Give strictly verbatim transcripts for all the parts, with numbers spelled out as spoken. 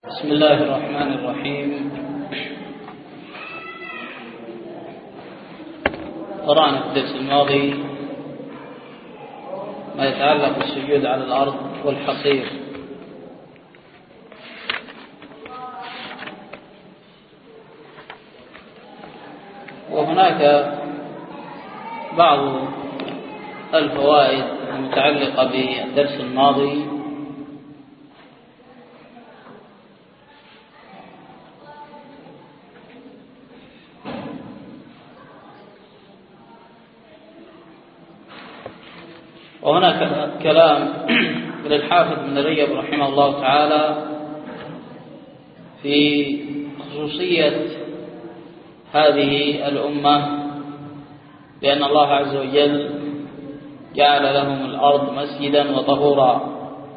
بسم الله الرحمن الرحيم. قرأنا في الدرس الماضي ما يتعلق بالسجود على الأرض والحصير، وهناك بعض الفوائد المتعلقة بالدرس الماضي وهناك كلام للحافظ ابن رجب رحمه الله تعالى في خصوصية هذه الأمة، بأن الله عز وجل جعل لهم الأرض مسجدا وطهورا،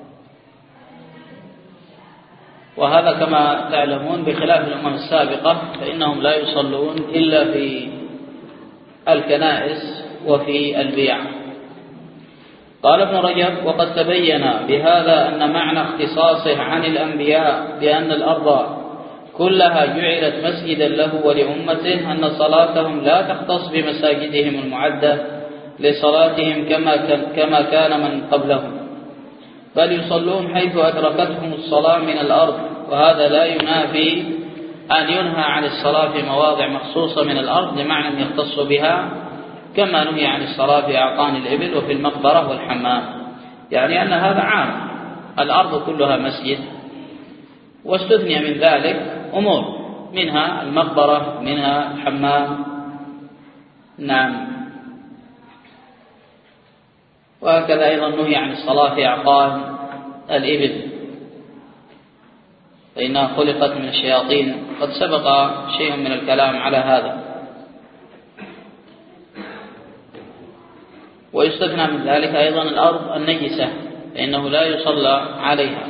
وهذا كما تعلمون بخلاف الأمم السابقة، فإنهم لا يصلون إلا في الكنائس وفي البيع. قال ابن رجب: وقد تبين بهذا أن معنى اختصاصه عن الأنبياء بأن الأرض كلها جعلت مسجدا له ولأمته أن صلاتهم لا تختص بمساجدهم المعدة لصلاتهم كما كما كان من قبلهم، بل يصلون حيث أدركتهم الصلاة من الأرض، وهذا لا ينافي أن ينهى عن الصلاة في مواضع مخصوصة من الأرض لمعنى يختص بها، كما نهي عن الصلاة في أعطان الإبل وفي المقبرة والحمام، يعني أن هذا عام، الأرض كلها مسجد، واستثني من ذلك أمور منها المقبرة منها الحمام. نعم. وهكذا أيضا نهي عن الصلاة في أعطان الإبل فإنها خلقت من الشياطين، قد سبق شيء من الكلام على هذا. ويستثنى من ذلك أيضا الأرض النجسة، فإنه لا يصلى عليها.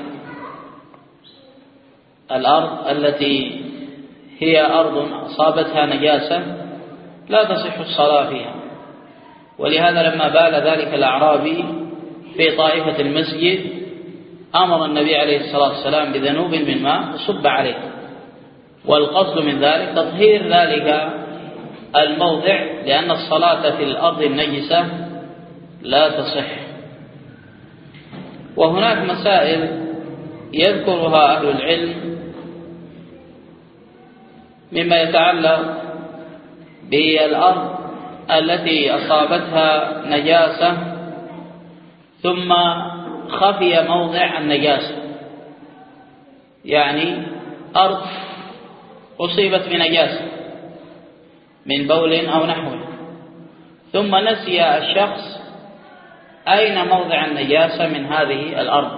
الأرض التي هي أرض أصابتها نجاسة لا تصح الصلاة فيها، ولهذا لما بال ذلك الأعرابي في طائفة المسجد أمر النبي عليه الصلاة والسلام بذنوب من ماء وصب عليه، والقصد من ذلك تطهير ذلك الموضع، لأن الصلاة في الأرض النجسة لا تصح. وهناك مسائل يذكرها أهل العلم مما يتعلق بالأرض التي أصابتها نجاسة ثم خفي موضع النجاسة، يعني أرض أصيبت بنجاسة من بول أو نحوه، ثم نسي الشخص أين موضع النجاسة من هذه الأرض.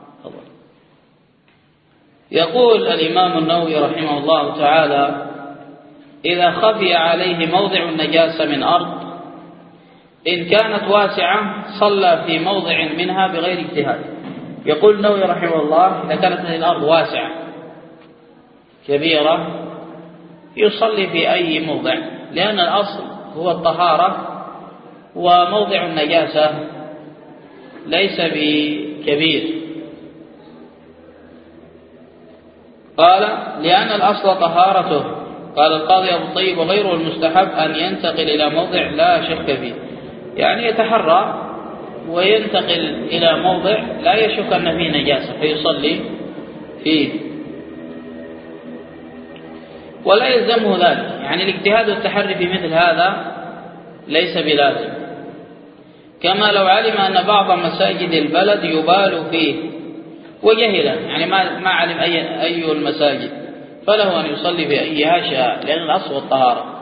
يقول الإمام النووي رحمه الله تعالى: إذا خفي عليه موضع النجاسة من أرض إن كانت واسعة صلى في موضع منها بغير اجتهاد. يقول النووي رحمه الله: إذا كانت هذه الأرض واسعة كبيرة يصلي في أي موضع، لأن الأصل هو الطهارة، وموضع النجاسة ليس بكبير. قال: لأن الأصل طهارته. قال القاضي أبو الطيب: وغيره المستحب أن ينتقل إلى موضع لا شك فيه، يعني يتحرى وينتقل إلى موضع لا يشك أن فيه نجاسة فيصلي فيه، ولا يلزمه ذلك، يعني الاجتهاد والتحري في مثل هذا ليس بلازم. كما لو علم أن بعض مساجد البلد يبال فيه وجهلا، يعني ما ما علم أي أي المساجد، فله أن يصلي في أيها شاء، لأن الأصل الطهارة.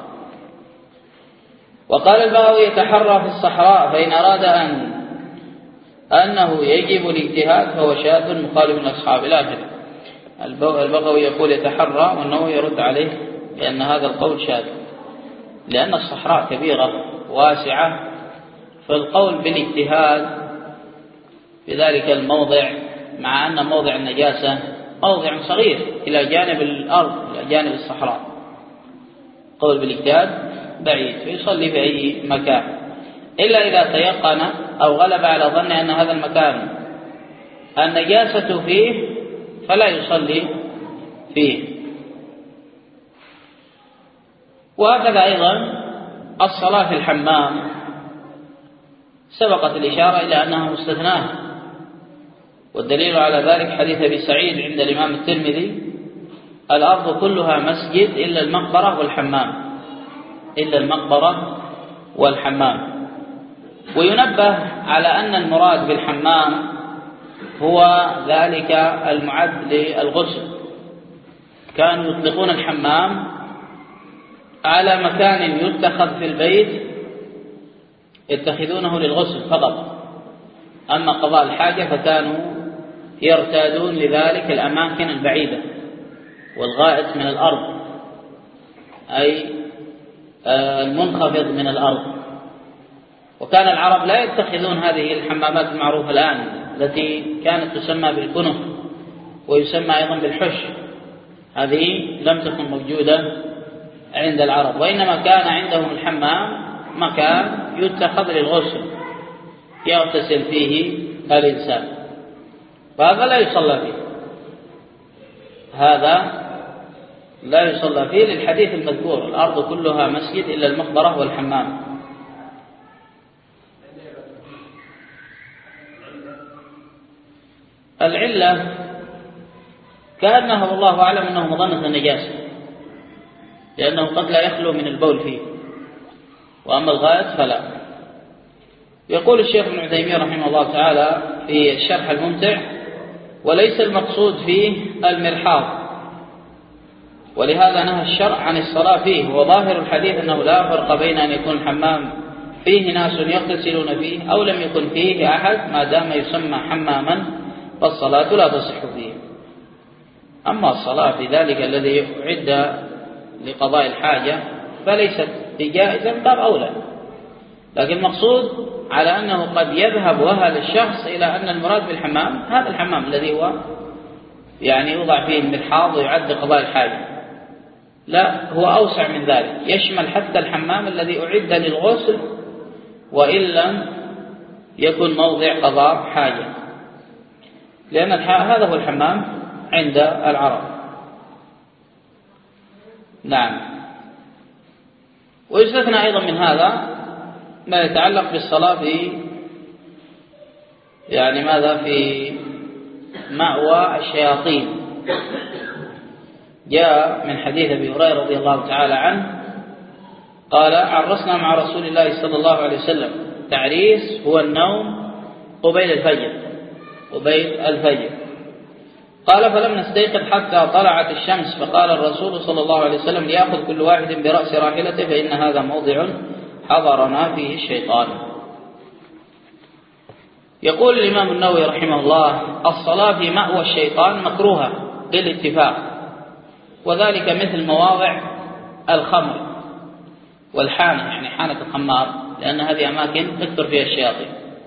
وقال البغوي: يتحرى في الصحراء، فإن أراد أن أنه يجب الاجتهاد فهو شاذ مخالف من أصحاب الآخر. البغوي يقول يتحرى، والنووي يرد عليه لأن هذا القول شاذ، لأن الصحراء كبيرة واسعة، فالقول بالاجتهاد في ذلك الموضع مع أن موضع النجاسة موضع صغير إلى جانب الأرض إلى جانب الصحراء، قول بالاجتهاد بعيد، فيصلي في أي مكان، إلا إذا تيقن أو غلب على ظن أن هذا المكان النجاسة فيه فلا يصلي فيه. وهكذا أيضا الصلاة في الحمام سبقت الإشارة إلى أنها مستثناة، والدليل على ذلك حديث أبي سعيد عند الإمام الترمذي: الأرض كلها مسجد إلا المقبرة والحمام، إلا المقبرة والحمام. وينبه على أن المراد بالحمام هو ذلك المعد للغسل. كانوا يطلقون الحمام على مكان يتخذ في البيت يتخذونه للغسل فقط، أما قضاء الحاجة فكانوا يرتادون لذلك الأماكن البعيدة والغائط من الأرض، أي المنخفض من الأرض. وكان العرب لا يتخذون هذه الحمامات المعروفة الآن التي كانت تسمى بالكنف ويسمى أيضا بالحش، هذه لم تكن موجودة عند العرب، وإنما كان عندهم الحمام مكان يتخذ للغسل يغتسل فيه الإنسان، فهذا لا يصلى فيه، هذا لا يصلى فيه للحديث المذكور: الأرض كلها مسجد إلا المقبرة والحمام. العلة كأنها والله أعلم أنه مظنة النجاسة، لأنه قد لا يخلو من البول فيه، وأما الغائط فلا. يقول الشيخ ابن عثيمين رحمه الله تعالى في الشرح الممتع: وليس المقصود فيه المرحاض، ولهذا نهى الشرع عن الصلاة فيه. وظاهر الحديث أنه لا فرق بين أن يكون الحمام فيه ناس يغتسلون فيه أو لم يكن فيه أحد، ما دام يسمى حماما فالصلاة لا تصح فيه. أما الصلاة في ذلك الذي أعد لقضاء الحاجة فليست بجائزة باب أولى، لكن المقصود على أنه قد يذهب وهل الشخص إلى أن المراد بالحمام هذا الحمام الذي هو يعني يوضع فيه المرحاض ويعد قضاء الحاجة، لا، هو أوسع من ذلك، يشمل حتى الحمام الذي أعد للغسل وإن لم يكن موضع قضاء حاجة، لأن هذا هو الحمام عند العرب. نعم. ويستثنى أيضا من هذا ما يتعلق بالصلاة في يعني ماذا في مأوى الشياطين. جاء من حديث أبي هريرة رضي الله تعالى عنه قال: عرسنا مع رسول الله صلى الله عليه وسلم. تعريس هو النوم قبيل الفجر، قبيل الفجر. قال: فلم نستيقظ حتى طلعت الشمس، فقال الرسول صلى الله عليه وسلم: ليأخذ كل واحد برأس راحلته فإن هذا موضع حضرنا فيه الشيطان. يقول الإمام النووي رحمه الله: الصلاة في مأوى الشيطان مكروهة بالاتفاق، وذلك مثل مواضع الخمر والحانة، يعني حانة الخمار، لأن هذه أماكن تكثر فيها الشياطين،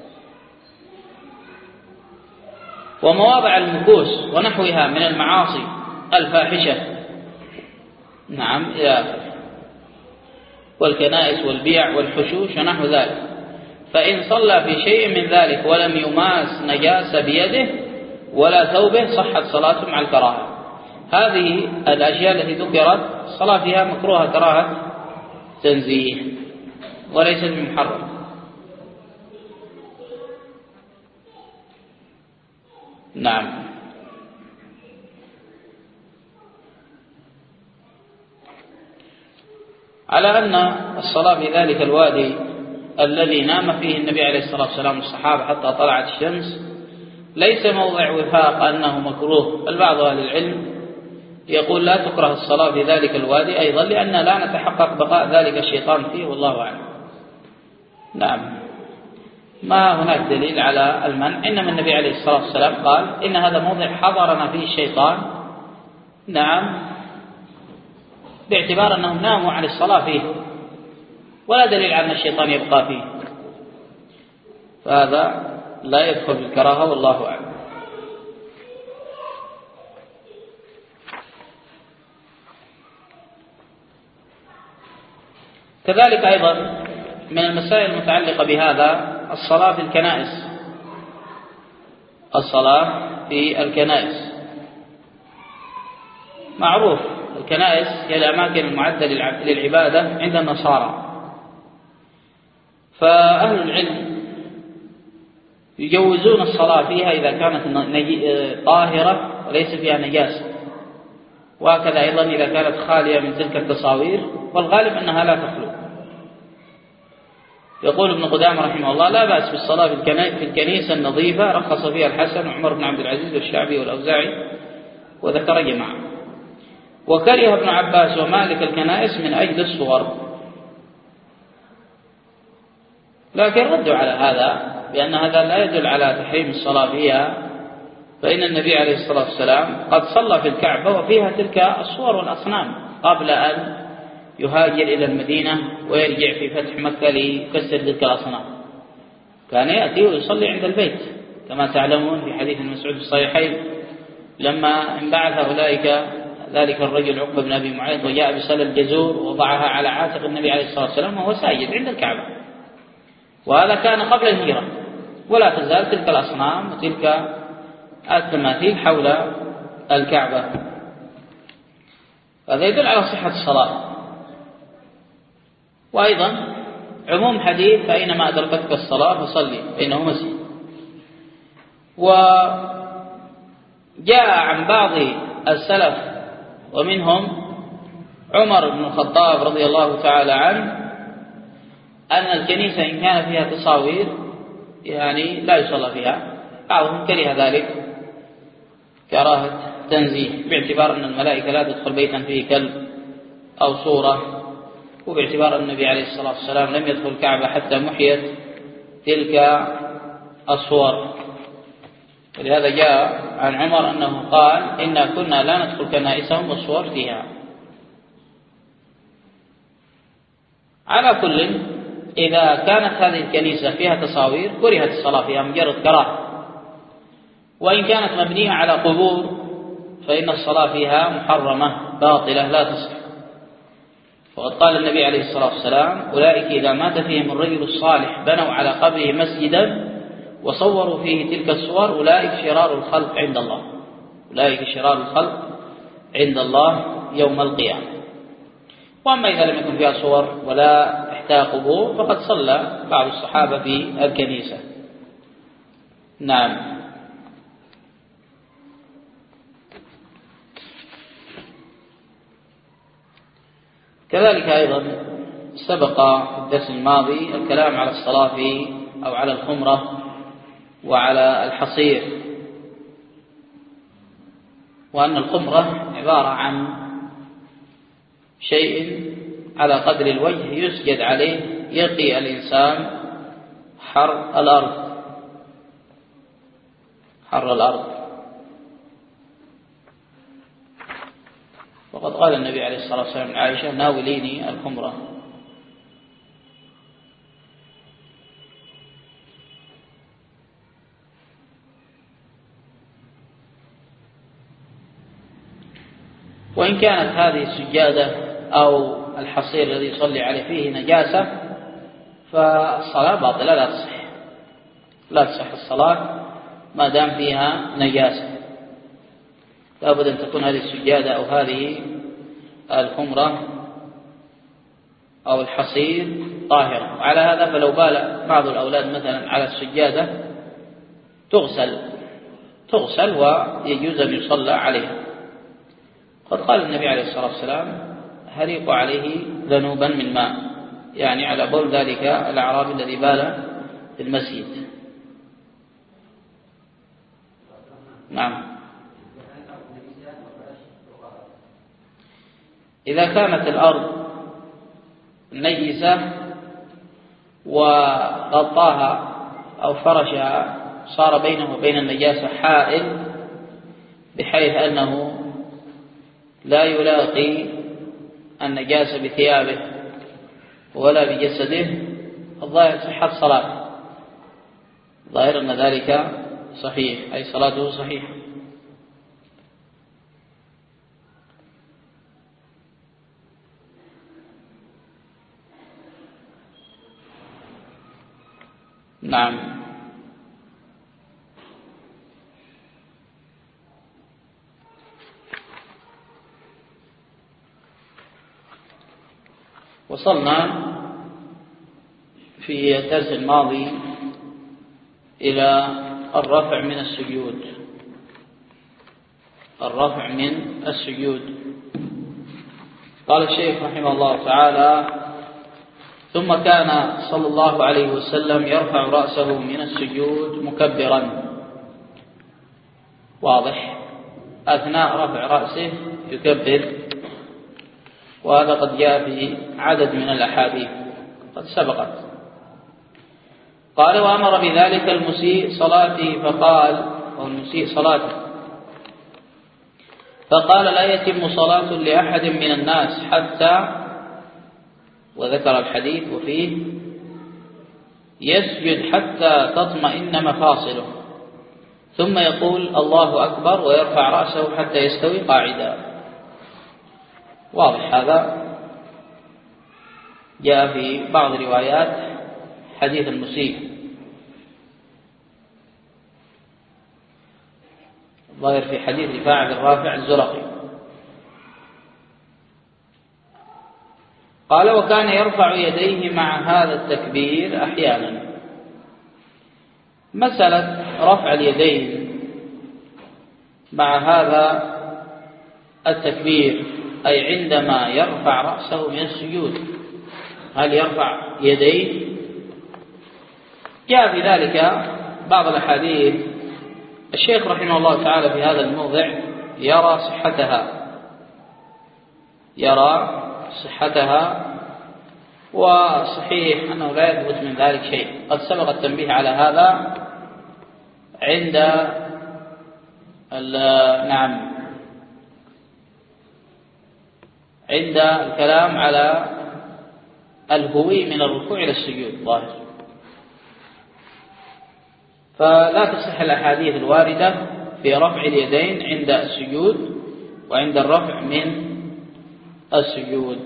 ومواضع المكوس ونحوها من المعاصي الفاحشة. نعم، إلى آخره، والكنائس والبيع والحشوش ونحو ذلك. فإن صلى في شيء من ذلك ولم يماس نجاسة بيده ولا ثوبه صحت صلاته مع الكراهة. هذه الأشياء التي ذكرت الصلاة فيها مكروهة كراهة تنزيه وليست بمحرم. نعم. على أن الصلاة في ذلك الوادي الذي نام فيه النبي عليه الصلاة والسلام والصحابة حتى طلعت الشمس ليس موضع وفاق أنه مكروه، بل بعض أهل العلم يقول لا تكره الصلاة في ذلك الوادي أيضا، لأن لا نتحقق بقاء ذلك الشيطان فيه، والله أعلم. نعم. ما هناك دليل على المنع، إنما النبي عليه الصلاة والسلام قال إن هذا موضع حضرنا فيه الشيطان. نعم، باعتبار أنهم ناموا عن الصلاة فيه، ولا دليل على أن الشيطان يبقى فيه، فهذا لا يدخل بالكراهة، والله أعلم. كذلك أيضا من المسائل المتعلقة بهذا الصلاة في الكنائس، الصلاة في الكنائس. معروف الكنائس هي الأماكن المعدة للعبادة عند النصارى، فأهل العلم يجوزون الصلاة فيها إذا كانت طاهرة وليس فيها نجاسة، وهكذا أيضا إذا كانت خالية من تلك التصاوير، والغالب أنها لا تخلو. يقول ابن قدامة رحمه الله: لا بأس بالصلاة في الكنيسة النظيفة، رخص فيها الحسن وعمر بن عبد العزيز والشعبي والأوزاعي، وذكر جماعة. وكره ابن عباس ومالك الكنائس من أجل الصور، لكن ردوا على هذا بأن هذا لا يدل على تحريم الصلاة فيها، فإن النبي عليه الصلاة والسلام قد صلى في الكعبة وفيها تلك الصور والأصنام قبل أن يهاجر إلى المدينة ويرجع في فتح مكة ليكسر تلك الأصنام، كان يأتي ويصلي عند البيت كما تعلمون في حديث مسعود الصحيحين لما انبعث أولئك ذلك الرجل عقبة بن أبي معيط وجاء بسل الجزور ووضعها على عاتق النبي عليه الصلاة والسلام وهو ساجد عند الكعبة، وهذا كان قبل الهجرة، ولا تزال تلك الأصنام وتلك التماثيل حول الكعبة. هذا يدل على صحة الصلاة. وأيضا عموم حديث فأينما أدركتك الصلاة فصلي فإنه مسجد. وجاء عن بعض السلف ومنهم عمر بن الخطاب رضي الله تعالى عنه أن الكنيسة إن كان فيها تصاوير يعني لا يصلى فيها، بعضهم كره ذلك كراهة تنزيه، باعتبار أن الملائكة لا تدخل بيتا فيه كلب أو صورة، وباعتبار أن النبي عليه الصلاة والسلام لم يدخل الكعبة حتى محيت تلك الصور. ولهذا جاء عن عمر أنه قال: إنا كنا لا ندخل كنائسهم والصور فيها. على كل، إذا كانت هذه الكنيسة فيها تصاوير كرهت الصلاة فيها مجرد كراهة، وإن كانت مبنية على قبور فإن الصلاة فيها محرمة باطلة لا تصح. وقد قال النبي عليه الصلاة والسلام: أولئك إذا مات فيهم الرجل الصالح بنوا على قبره مسجدا وصوروا فيه تلك الصور أولئك شرار الخلق عند الله، أولئك شرار الخلق عند الله يوم القيامة. وأما إذا لم يكن فيها صور ولا تحتها قبور فقد صلى بعض الصحابة في الكنيسة. نعم. كذلك أيضا سبق في الدرس الماضي الكلام على الصلاة في أو على الخمرة وعلى الحصير، وأن الخمرة عبارة عن شيء على قدر الوجه يسجد عليه يقي الإنسان حر الأرض حر الأرض وقد قال النبي عليه الصلاة والسلام لعائشة: ناوليني الخمرة. وإن كانت هذه السجادة أو الحصير الذي يصلي عليه فيه نجاسة فالصلاة باطلة لا تصح لا تصح الصلاة ما دام فيها نجاسة. لابد أن تكون هذه السجادة أو هذه الخمرة أو الحصير طاهرة. وعلى هذا فلو بال بعض الأولاد مثلا على السجادة تغسل تغسل ويجوز أن يصلى عليها. قد قال النبي عليه الصلاة والسلام: هريق عليه ذنوبا من ماء، يعني على بول ذلك الأعرابي الذي بال في المسجد. نعم. إذا كانت الأرض نجسة وغطاها أو فرشها صار بينه وبين النجاسة حائل بحيث أنه لا يلاقي النجاسة بثيابه ولا بجسده، الظاهر صحة الصلاة، ظاهر أن ذلك صحيح، أي صلاته صحيحة. نعم. وصلنا في الدرس الماضي إلى الرفع من السجود الرفع من السجود قال الشيخ رحمه الله تعالى: ثم كان صلى الله عليه وسلم يرفع رأسه من السجود مكبرا. واضح، أثناء رفع رأسه يكبر، وهذا قد جاء في عدد من الأحاديث قد سبقت. قال: وأمر بذلك المسيء صلاته فقال أو المسيء صلاته فقال: لا يتم صلاة لأحد من الناس حتى، وذكر الحديث وفيه: يسجد حتى تطمئن مفاصله ثم يقول الله أكبر ويرفع رأسه حتى يستوي قاعدا. واضح، هذا جاء في بعض روايات حديث المسيء، ظاهر في حديث رفاعة بن رافع الزرقي. قال: وكان يرفع يديه مع هذا التكبير أحيانا. مسألة رفع اليدين مع هذا التكبير، أي عندما يرفع رأسه من السجود، هل يرفع يديه؟ جاء في ذلك بعض الأحاديث. الشيخ رحمه الله تعالى في هذا الموضع يرى صحتها يرى صحتها وصحيح أنه لا يثبت من ذلك شيء. قد سبق التنبيه على هذا عند نعم عند الكلام على الهوي من الركوع إلى السجود ظاهر. فلا تصح الأحاديث الواردة في رفع اليدين عند السجود وعند الرفع من السجود.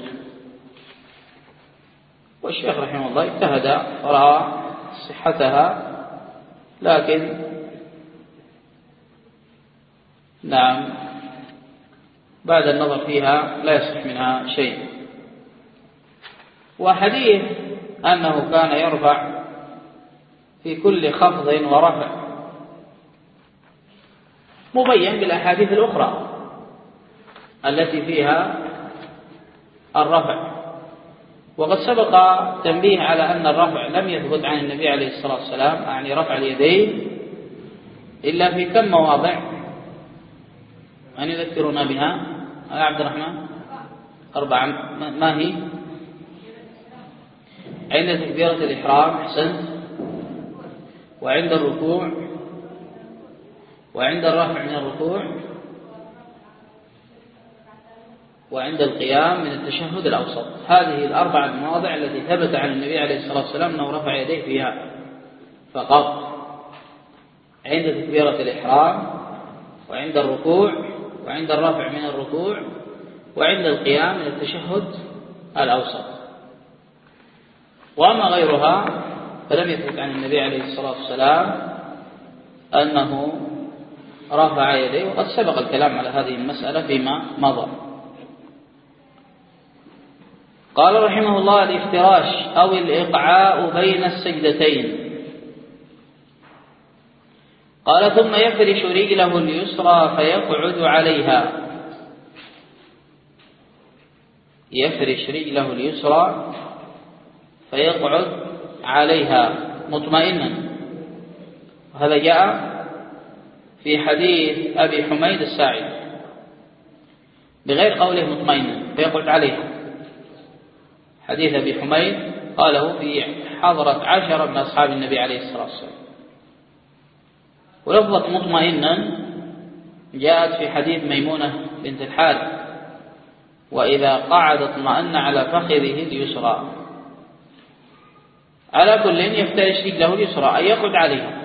والشيخ رحمه الله اجتهد ورأى صحتها، لكن نعم بعد النظر فيها لا يصح منها شيء. وحديث أنه كان يرفع في كل خفض ورفع مبين بالأحاديث الأخرى التي فيها الرفع. وقد سبق تنبيه على أن الرفع لم يثبت عن النبي عليه الصلاة والسلام، يعني رفع اليدين، إلا في كم مواضع أن يذكرنا بها يا عبد الرحمن؟ أربعة. ما هي؟ عند تكبيرة الإحرام، أحسنت، وعند الركوع، وعند الرفع من الركوع، وعند القيام من التشهد الأوسط. هذه الأربع المواضع التي ثبت عن النبي عليه الصلاة والسلام أنه رفع يديه فيها فقط: عند تكبيرة الإحرام، وعند الركوع، وعند الرفع من الركوع، وعند القيام من التشهد الأوسط. وأما غيرها فلم يثبت عن النبي عليه الصلاة والسلام أنه رفع يديه، وقد سبق الكلام على هذه المسألة فيما مضى. قال رحمه الله: الافتراش أو الإقعاء بين السجدتين. قال: ثم يفرش رجله اليسرى فيقعد عليها. يفرش رجله اليسرى فيقعد عليها مطمئنا. وهذا جاء في حديث أبي حميد الساعدي بغير قوله مطمئنا، فيقعد عليها. حديث أبي حميد قاله في حضرة عشرة من أصحاب النبي عليه الصلاة والسلام. ولفظة مطمئنا جاءت في حديث ميمونة بنت الحارث: وإذا قعد اطمأن على فخذه اليسرى. على كل يفترش رجله اليسرى أي يقعد عليها.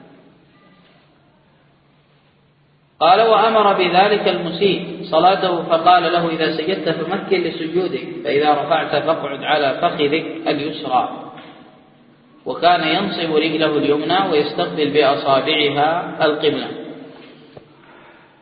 قال: وأمر بذلك المسيء صلاته فقال له: إذا سجدت فمكن لسجودك، فإذا رفعت فاقعد على فخذك اليسرى. وكان ينصب رجله اليمنى ويستقبل بأصابعها القبلة.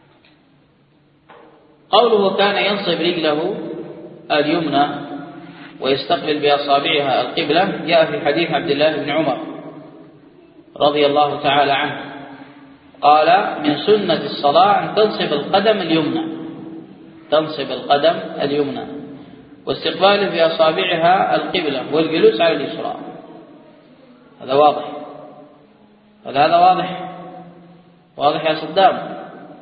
قوله كان ينصب رجله اليمنى ويستقبل بأصابعها القبلة جاء في حديث عبد الله بن عمر رضي الله تعالى عنه قال من سنة الصلاة أن تنصب القدم اليمنى تنصب القدم اليمنى واستقبال بأصابعها القبلة والجلوس على اليسرى. هذا واضح، هذا هذا واضح واضح يا صدام.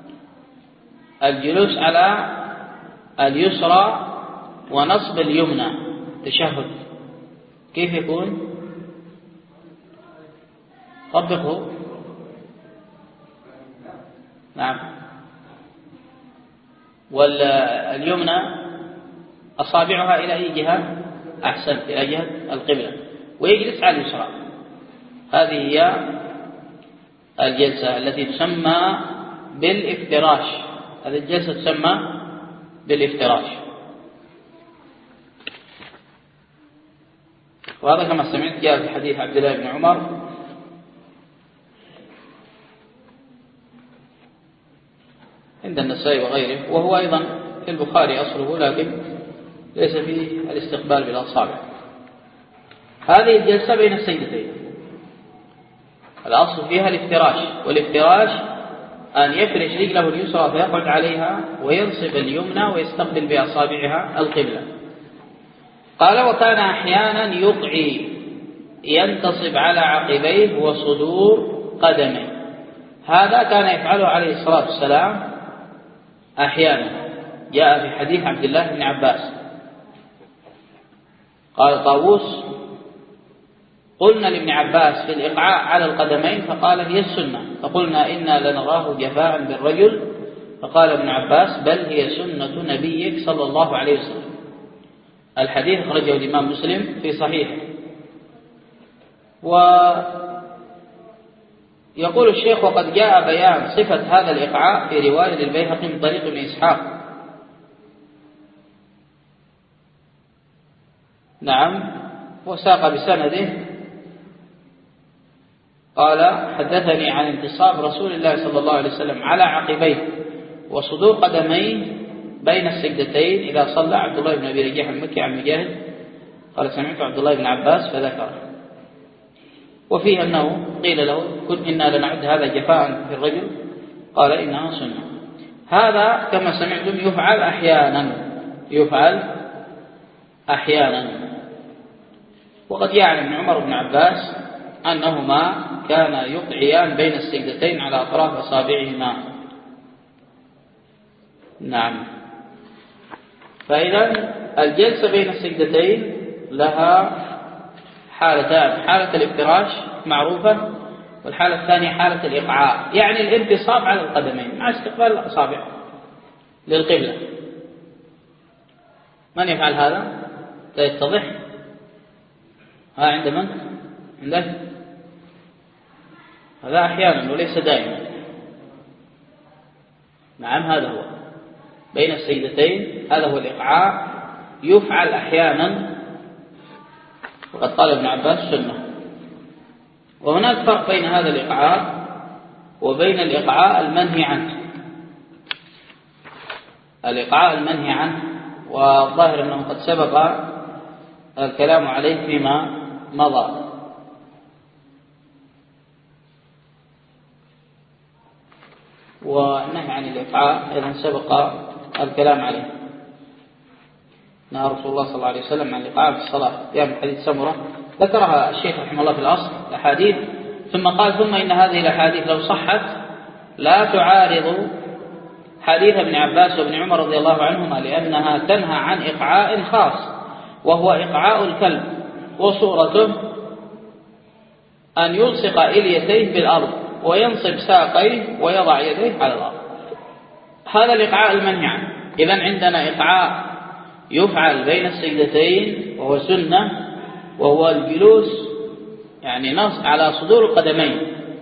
الجلوس على اليسرى ونصب اليمنى تشهد كيف يكون؟ طبقه. نعم. واليمنى أصابعها إلى أي جهة؟ أحسن، إلى جهة القبلة، ويجلس على اليسرى. هذه هي الجلسة التي تسمى بالافتراش. هذه الجلسة تسمى بالافتراش، وهذا كما سمعت جاء في حديث عبد الله بن عمر عند النسائي وغيره، وهو أيضا في البخاري أصله، لكن ليس فيه الاستقبال بالأصابع. هذه الجلسة بين السجدتين الأصل فيها الافتراش، والافتراش أن يفرش رجله اليسرى فيقعد عليها وينصب اليمنى ويستقبل بأصابعها القبلة. قال وكان أحيانا يقعي ينتصب على عقبيه وصدور قدمه. هذا كان يفعله عليه الصلاة والسلام أحيانا، جاء في حديث عبد الله بن عباس قال طاووس قلنا لابن عباس في الإقعاء على القدمين فقال هي السنة، فقلنا إنا لنراه جفاء بالرجل، فقال ابن عباس بل هي سنة نبيك صلى الله عليه وسلم. الحديث أخرجه الإمام مسلم في صحيحه. ويقول الشيخ وقد جاء بيان صفة هذا الإقعاء في رواية للبيهقي من طريق ابن إسحاق. نعم، وساق بسنده قال حدثني عن انتصاب رسول الله صلى الله عليه وسلم على عقبيه وصدور قدميه بين السجدتين إذا صلى عبد الله بن أبي رجيح المكي عن مجاهد قال سمعت عبد الله بن عباس فذكره. وفيه أنه قيل له كن إنا لنعد هذا جفاء في الرجل، قال إنها سنة. هذا كما سمعتم يفعل أحيانا يفعل أحيانا وقد جاء ابن عمر بن عباس أنهما كان يقعيان بين السجدتين على أطراف أصابعهما. نعم. فإذا الجلسة بين السجدتين لها حالتان، حالة الافتراش معروفة، والحالة الثانية حالة الإقعاء، يعني الانتصاب على القدمين مع استقبال الأصابع للقبلة. من يفعل هذا؟ يتضح؟ ها عند من؟ عندك؟ هذا أحيانا وليس دائما. نعم، هذا هو بين السجدتين، هذا هو الإقعاء، يفعل أحيانا، وقد قال ابن عباس سنة. وهناك فرق بين هذا الإقعاء وبين الإقعاء المنهي عنه. الإقعاء المنهي عنه والظاهر أنه قد سبق الكلام عليه فيما مضى. والنهي عن الإقعاء أيضا سبق الكلام عليه. نهى رسول الله صلى الله عليه وسلم عن الإقعاء في الصلاة، جاء من حديث سمرة ذكرها الشيخ رحمه الله في الأصل الأحاديث، ثم قال ثم إن هذه الأحاديث لو صحت لا تعارض حديث ابن عباس وابن عمر رضي الله عنهما، لأنها تنهى عن إقعاء خاص وهو إقعاء الكلب، وصورته أن يلصق إليتيه بالأرض وينصب ساقيه ويضع يديه على الأرض. هذا الإقعاء المنهي عنه. إذن عندنا إقعاء يفعل بين السجدتين وهو سنة، وهو الجلوس يعني نص على صدور القدمين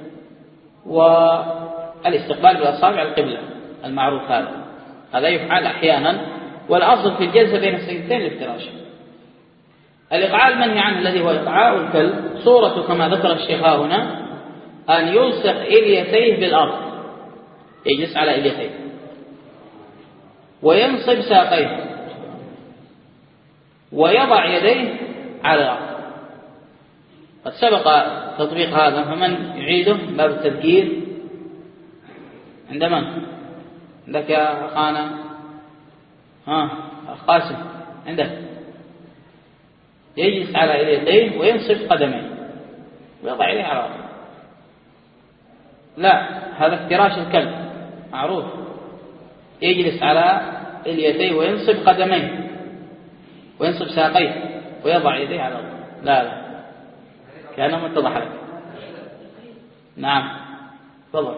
والاستقبال بالأصابع القبلة المعروف. هذا هذا يفعل أحيانا، والأفضل في الجلسة بين السجدتين الافتراش. الإقعاء المنهي عنه الذي هو إقعاء الكلب صورته كما ذكر الشيخ هنا أن يلصق إليتيه بالأرض، يجلس على إليتيه وينصب ساقيه ويضع يديه على الأرض. قد سبق تطبيق هذا، فمن يعيده باب التذكير؟ عند من؟ عندك يا أخانا؟ ها قاسم عندك. يجلس على يديه وينصب قدميه ويضع يديه على الأرض. لا، هذا افتراش الكلب معروف. يجلس على اليدين وينصب قدميه وينصب ساقيه ويضع يديه على الأرض. لا لا، كأنه متضح لك. نعم تفضل.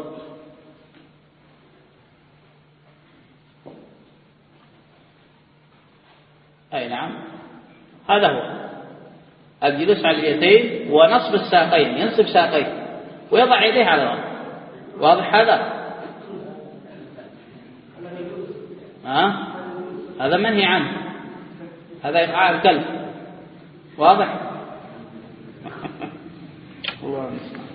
أي نعم، هذا هو الجلوس على اليدين ونصب الساقين، ينصب ساقيه ويضع يديه على الأرض. واضح هذا؟ ها؟ هذا منهي عنه، هذا إيقاع الكلب. واضح؟ الله المستعان.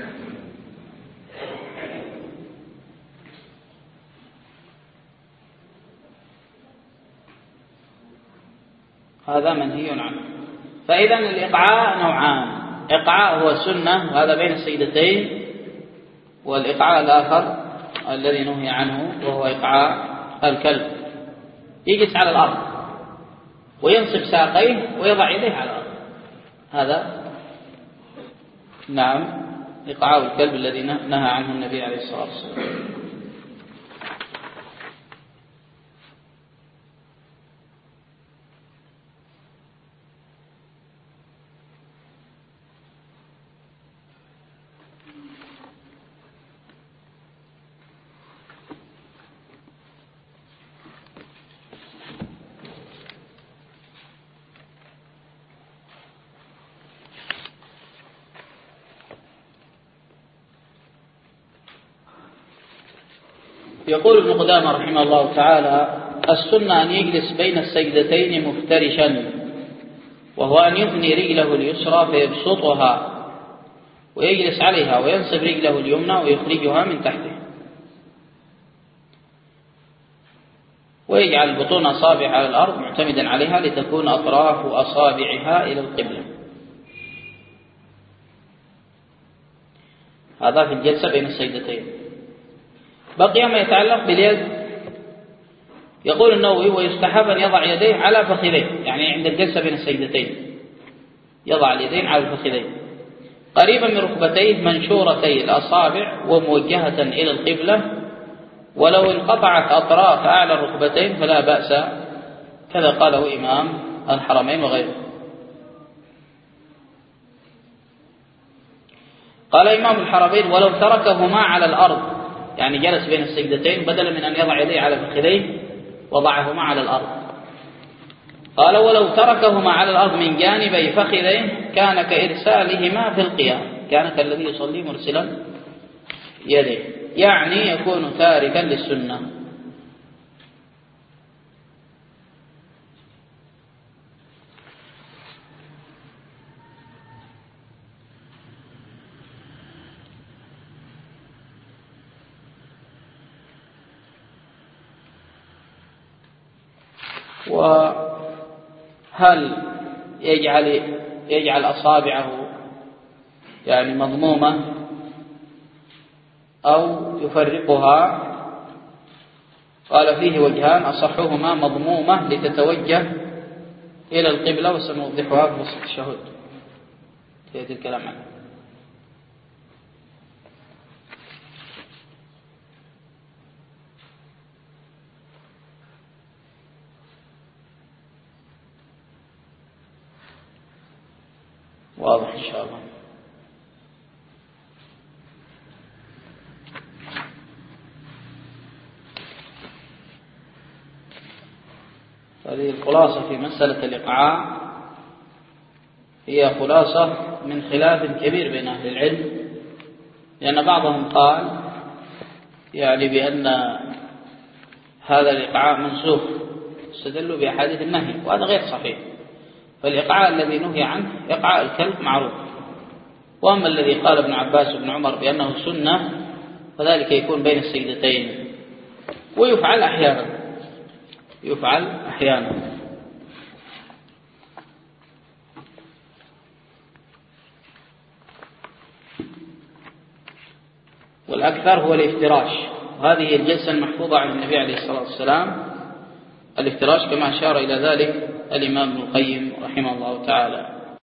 هذا منهي عنه. فإذا الإقعاء نوعان: إقعاء هو سنة وهذا بين السيدتين، والإقعاء الآخر الذي نهي عنه وهو إقعاء الكلب. يجلس على الأرض وينصب ساقيه ويضع يديه على الأرض، هذا نعم إقعاء الكلب الذي نهى عنه النبي عليه الصلاة والسلام. يقول ابن قدامة رحمه الله تعالى: السنة أن يجلس بين السجدتين مفترشا، وهو أن يثني رجله اليسرى فيبسطها ويجلس عليها وينصب رجله اليمنى ويخرجها من تحته، ويجعل بطون أصابع على الأرض معتمدا عليها لتكون أطراف أصابعها إلى القبلة. هذا في الجلسة بين السجدتين. بقي ما يتعلق باليد. يقول النووي: ويستحب أن يضع يديه على فخذيه، يعني عند الجلسة بين السجدتين يضع اليدين على الفخذين قريبا من ركبتيه منشورتي الأصابع وموجهة إلى القبلة، ولو انقطعت أطراف أعلى الركبتين فلا بأس، كذا قاله إمام الحرمين وغيره. قال إمام الحرمين: ولو تركهما على الأرض، يعني جلس بين السجدتين بدلا من أن يضع يديه على فخذيه وضعهما على الأرض. قال: ولو تركهما على الأرض من جانبي فخذيه كان كإرسالهما في القيام، كان كالذي يصلي مرسلا يديه، يعني يكون تاركا للسنة. وهل يجعل يجعل أصابعه يعني مضمومة أو يفرقها؟ قال: فيه وجهان، أصحهما مضمومة لتتوجه إلى القبلة، وسنوضحها في وسط التشهد يأتي الكلام عنه. واضح إن شاء الله. هذه الخلاصة في مسألة الإقعاء، هي خلاصة من خلاف كبير بين أهل العلم، لأن بعضهم قال يعني بأن هذا الإقعاء منسوخ، استدلوا بأحاديث النهي، وهذا غير صحيح. فالإقعاء الذي نهي عنه إقعاء الكلب معروف، وأما الذي قال ابن عباس وابن عمر بأنه سنة فذلك يكون بين السجدتين، ويفعل أحيانا يفعل أحيانا والأكثر هو الافتراش. وهذه الجلسة المحفوظة عن النبي عليه الصلاة والسلام الافتراش، كما أشار إلى ذلك الإمام ابن القيم رحمه الله تعالى.